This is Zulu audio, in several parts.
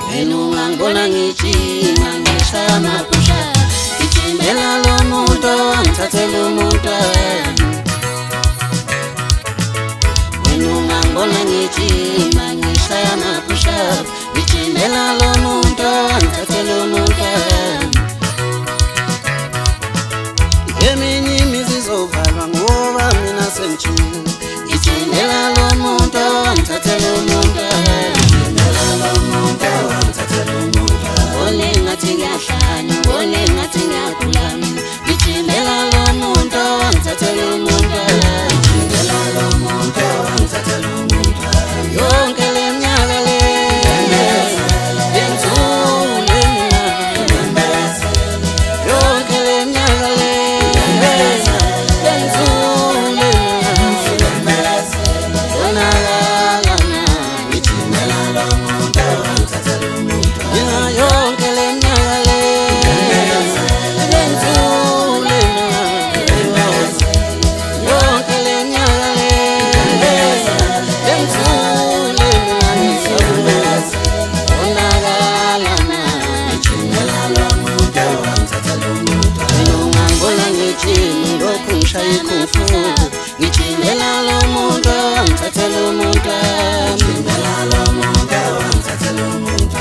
wena ungangibona ngijima ngishaya amapusha ngijimela lo muntu owangithathela umuntu wena ungangibona ngijima ngishaya amapusha ngijimela lo muntu owangithathela umuntu eminye imizi izovalwa ngoba mina sengijimile ngijimela lo muntu owangithathela umuntu ngijimela lo muntu owangithathela umuntu ngijimela lo muntu owangithathela umuntu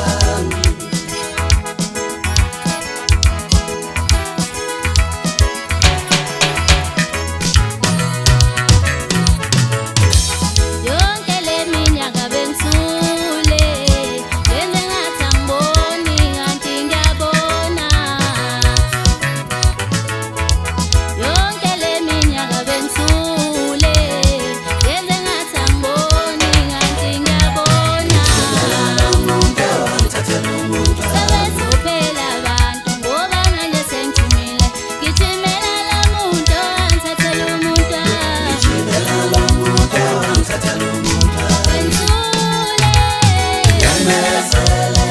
yonke le minyaka bensule yenze ngathi angiboni kanti ngiyabona yonke le minyaka bensule yenze ngathi angiboni kanti ngiyabona sebezuphela abantu ngoba manje sengijimile ngijimela lo muntu owangithathela umuntu ngijimela lo muntu owangithathela umuntu bensule bensule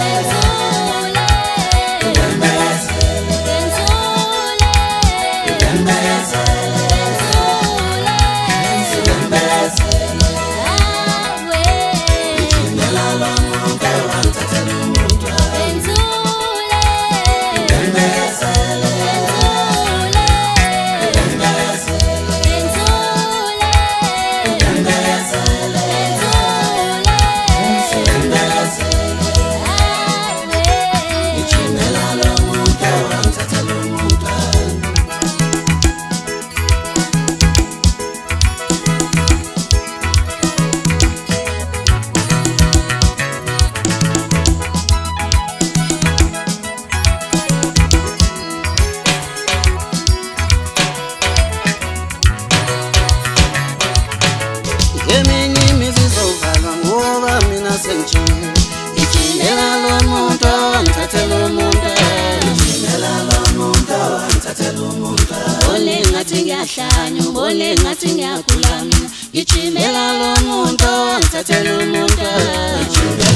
eminye imizi izovalwa ngoba mina sengijimile ngijimela lo muntu owangithathela umuntu ngijimela lo muntu owangithathela umuntu ubone ngathi ngiyahlanya ubone ngathi ngiyagula mina ngijimela lo muntu owangithathela umuntu